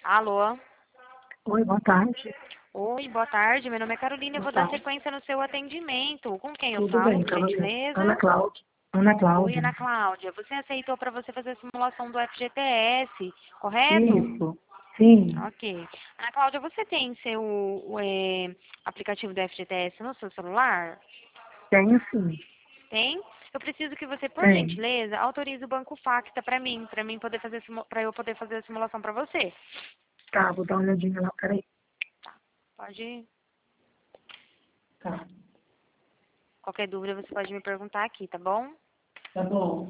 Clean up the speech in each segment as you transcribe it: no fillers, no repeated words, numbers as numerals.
Alô? Oi, boa tarde. Oi, boa tarde. Meu nome é Carolina. Eu Boa vou dar tarde. sequência no seu atendimento. Com quem eu Tudo falo, bem, por Carolina? Ana gentileza? Cláudia. Ana Oi, Cláudia. Ana Cláudia. Você aceitou para você fazer a simulação do FGTS, correto? Isso. Sim, Ok. Ana Cláudia, você tem aplicativo do FGTS no seu celular? tenho sim. Tem? Eu preciso que você, por Tem. gentileza, autorize o Banco Facta para mim poder fazer para eu poder fazer a simulação para você. Tá, vou dar uma olhadinha lá, peraí. Pode ir. Tá, Qualquer dúvida você pode me perguntar aqui, tá bom? tá bom.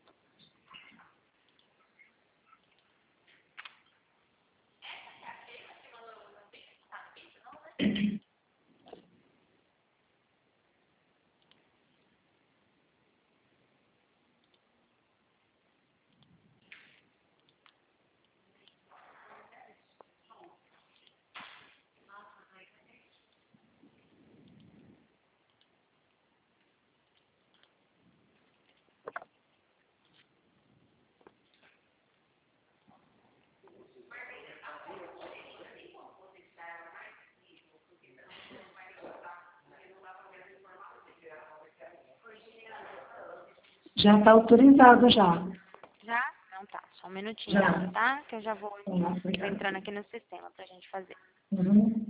Já tá autorizado já. Já? Não tá. Só um minutinho Já. ainda, tá? Que eu já vou Obrigada. entrando aqui no sistema pra gente fazer. Uhum.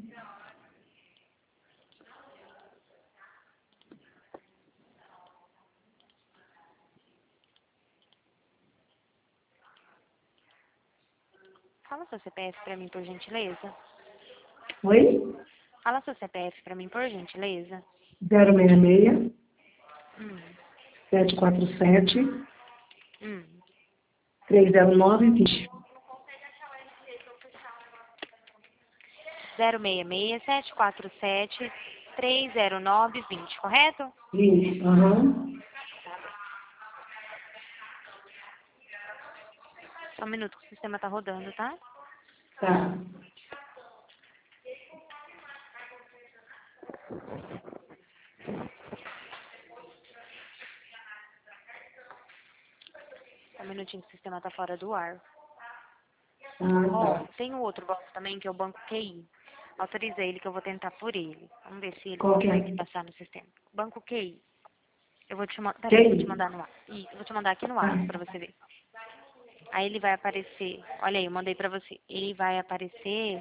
Fala seu CPF pra mim, por gentileza. Oi? Fala seu CPF pra mim, por gentileza. 066 Hum, 747 hum. 309 20. 066-747-309-20, correto? Isso. Aham. Só um minuto que o sistema tá rodando, tá? Tá. Só um minutinho que o sistema tá fora do ar. Ah, Ó, tá. tem um outro banco também, que é o Banco QI. Autorizei ele que eu vou tentar por ele. Vamos ver se ele Qual que consegue é? passar no sistema. Banco QI. Eu vou te mandar. Peraí, eu vou te Quem? mandar no ar. Ih, eu vou te mandar aqui no Tá. ar pra você ver. Aí ele vai aparecer. Olha aí, eu mandei pra você. Ele vai aparecer.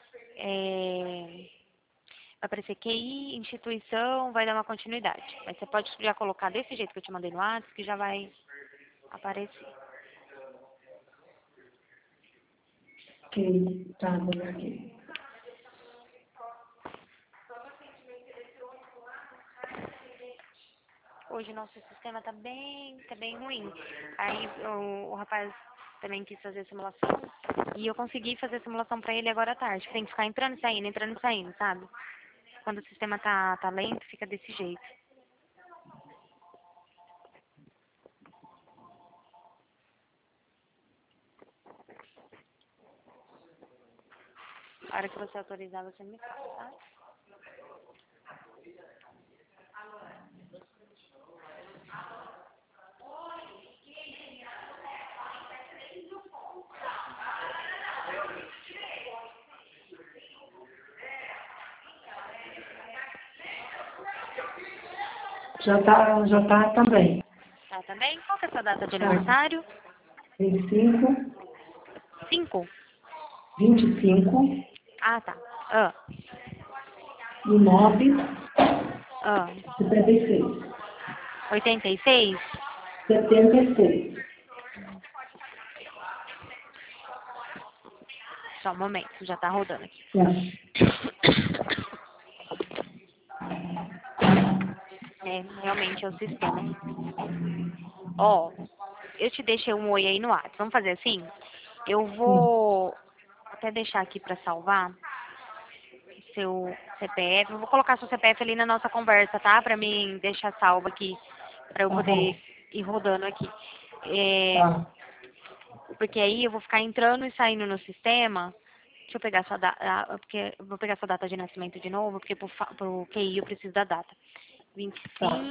Vai aparecer QI, instituição, vai dar uma continuidade. Mas você pode já colocar desse jeito que eu te mandei no WhatsApp, que já vai aparecer. Quem? Tá, vou ver aqui. Hoje o nosso sistema tá bem ruim. Aí o rapaz também quis fazer a simulação e eu consegui fazer a simulação pra ele agora à tarde. Tem que ficar entrando e saindo, sabe? Quando o sistema tá lento, fica desse jeito. A hora que você autorizar, você me fala, tá? Já tá também. Tá, também? Qual que é a sua data de Tá. aniversário? 25, 5. 25 Ah, tá. Ah, e 9, ah. 76. 86? 76. Só um momento, já tá rodando aqui. Tá. É, realmente é o sistema. Ó, eu te deixei um oi aí no WhatsApp. Vamos fazer assim? Eu Sim. vou até deixar aqui pra salvar seu CPF. Eu vou colocar seu CPF ali na nossa conversa, tá? Pra mim deixar salvo aqui, pra eu Tá poder bom. ir rodando aqui. É, Tá. porque aí eu vou ficar entrando e saindo no sistema. Deixa eu pegar sua data, porque eu vou pegar sua data de nascimento de novo, porque pro QI eu preciso da data. Tá.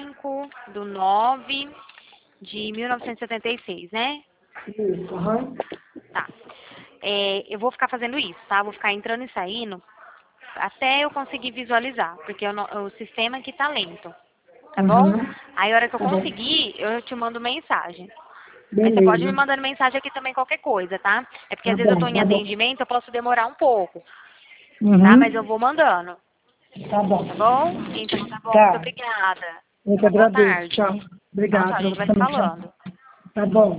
25/9/1976, né? Isso. Aham. Tá. eu vou ficar fazendo isso, tá? Vou ficar entrando e saindo até eu conseguir visualizar, porque o sistema aqui tá lento, tá bom? Aí a hora que eu Tá bom. conseguir, eu te mando mensagem. Mas você pode me Beleza. mandando mensagem aqui também, qualquer coisa, tá? É porque Tá às vezes eu tô bom, em tá bom. atendimento, eu posso demorar um pouco, tá? Mas eu Uhum. vou mandando, Tá bom. tá bom? Então tá bom, muito Tá. obrigada. Eu que Uma boa agradeço. tarde. Tchau. Tchau, Obrigado tchau, a pra gente você vai se também. Tchau. falando. Tá bom.